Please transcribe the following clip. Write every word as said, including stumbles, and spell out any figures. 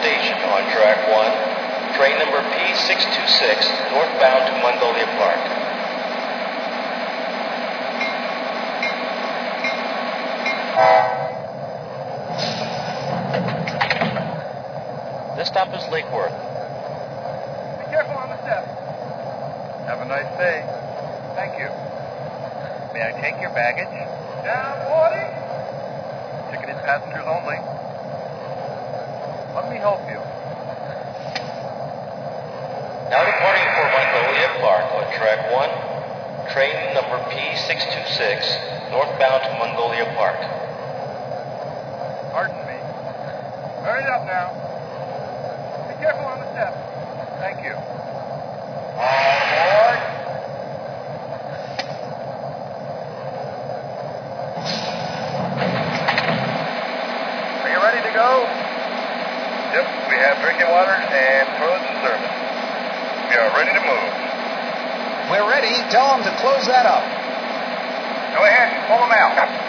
station on track one. Train number P six two six, northbound to Mongolia Park. This stop is Lake Worth. Be careful on the steps. Have a nice day. Thank you. May I take your baggage? Down forty. Ticketed passengers only. Let me help you. Now departing for Mongolia Park on track one. Train number P six two six, northbound to Mongolia Park. Pardon me. Hurry it up now. Be careful on the steps. Thank you. All aboard. Are you ready to go? Yep, we have drinking water and toilets and service. We are ready to move. We're ready. Tell them to close that up. Go ahead, pull them out.